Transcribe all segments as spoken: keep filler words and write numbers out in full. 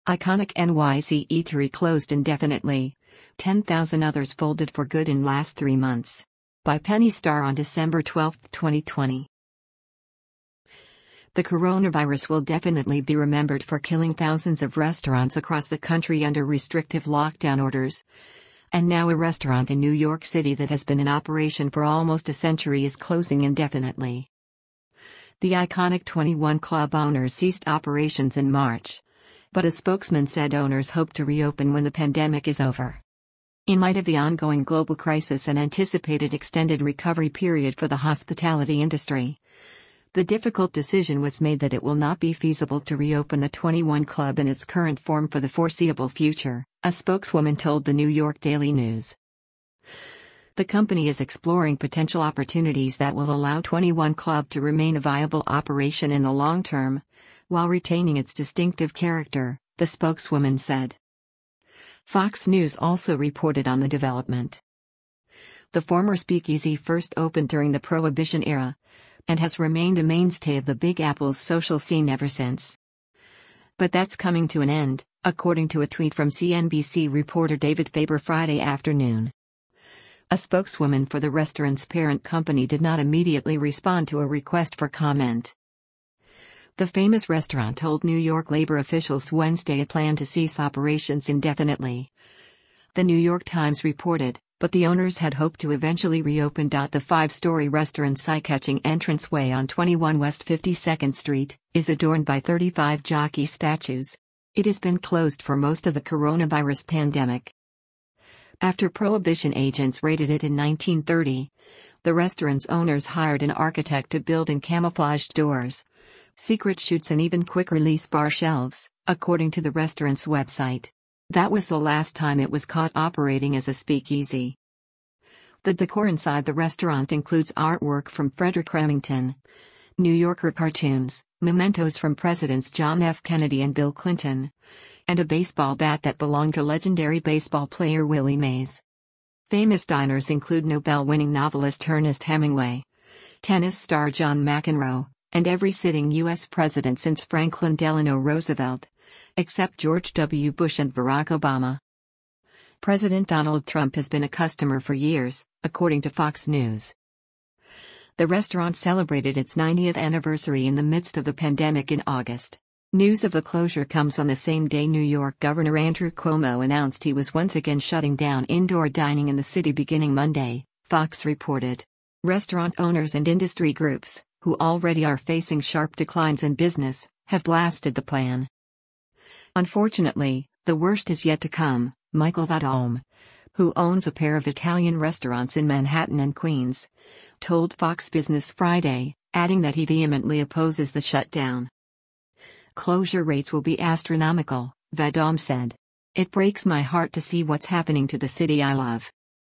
Iconic N Y C eatery closed indefinitely. ten thousand others folded for good in last three months. By Penny Starr on December twelfth, twenty twenty. The coronavirus will definitely be remembered for killing thousands of restaurants across the country under restrictive lockdown orders. And now a restaurant in New York City that has been in operation for almost a century is closing indefinitely. The iconic twenty-one Club owners ceased operations in March, but a spokesman said owners hope to reopen when the pandemic is over. In light of the ongoing global crisis and anticipated extended recovery period for the hospitality industry, the difficult decision was made that it will not be feasible to reopen the twenty-one Club in its current form for the foreseeable future, a spokeswoman told the New York Daily News. The company is exploring potential opportunities that will allow twenty-one Club to remain a viable operation in the long term, while retaining its distinctive character, the spokeswoman said. Fox News also reported on the development. The former speakeasy first opened during the Prohibition era, and has remained a mainstay of the Big Apple's social scene ever since. But that's coming to an end, according to a tweet from C N B C reporter David Faber Friday afternoon. A spokeswoman for the restaurant's parent company did not immediately respond to a request for comment. The famous restaurant told New York labor officials Wednesday it planned to cease operations indefinitely. The New York Times reported, but the owners had hoped to eventually reopen. The five-story restaurant's eye-catching entranceway on twenty-one West fifty-second Street is adorned by thirty-five jockey statues. It has been closed for most of the coronavirus pandemic. After Prohibition agents raided it in nineteen thirty, the restaurant's owners hired an architect to build in camouflaged doors, secret chutes and even quick-release bar shelves, according to the restaurant's website. That was the last time it was caught operating as a speakeasy. The decor inside the restaurant includes artwork from Frederick Remington, New Yorker cartoons, mementos from Presidents John F. Kennedy and Bill Clinton, and a baseball bat that belonged to legendary baseball player Willie Mays. Famous diners include Nobel-winning novelist Ernest Hemingway, tennis star John McEnroe, and every sitting U S president since Franklin Delano Roosevelt, except George W. Bush and Barack Obama. President Donald Trump has been a customer for years, according to Fox News. The restaurant celebrated its ninetieth anniversary in the midst of the pandemic in August. News of the closure comes on the same day New York Governor Andrew Cuomo announced he was once again shutting down indoor dining in the city beginning Monday, Fox reported. Restaurant owners and industry groups, who already are facing sharp declines in business, have blasted the plan. Unfortunately, the worst is yet to come, Michael Vadome, who owns a pair of Italian restaurants in Manhattan and Queens, told Fox Business Friday, adding that he vehemently opposes the shutdown. Closure rates will be astronomical, Vadome said. It breaks my heart to see what's happening to the city I love.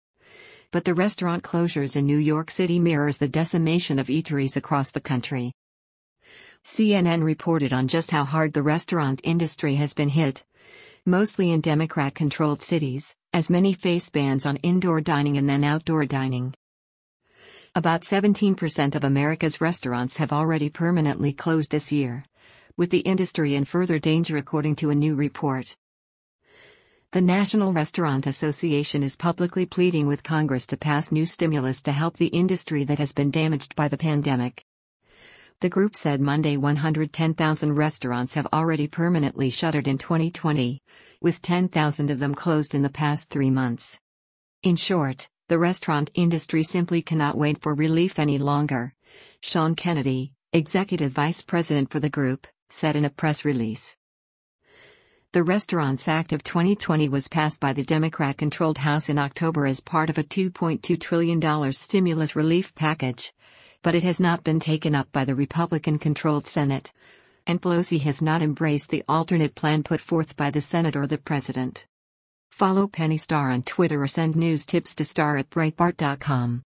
But the restaurant closures in New York City mirrors the decimation of eateries across the country. C N N reported on just how hard the restaurant industry has been hit, mostly in Democrat-controlled cities, as many face bans on indoor dining and then outdoor dining. About seventeen percent of America's restaurants have already permanently closed this year, with the industry in further danger according to a new report. The National Restaurant Association is publicly pleading with Congress to pass new stimulus to help the industry that has been damaged by the pandemic. The group said Monday one hundred ten thousand restaurants have already permanently shuttered in twenty twenty, with ten thousand of them closed in the past three months. In short, the restaurant industry simply cannot wait for relief any longer, Sean Kennedy, executive vice president for the group, said in a press release. The Restaurants Act of twenty twenty was passed by the Democrat-controlled House in October as part of a two point two trillion dollars stimulus relief package, but it has not been taken up by the Republican-controlled Senate, and Pelosi has not embraced the alternate plan put forth by the Senate or the President. Follow Penny Starr on Twitter or send news tips to star at breitbart dot com.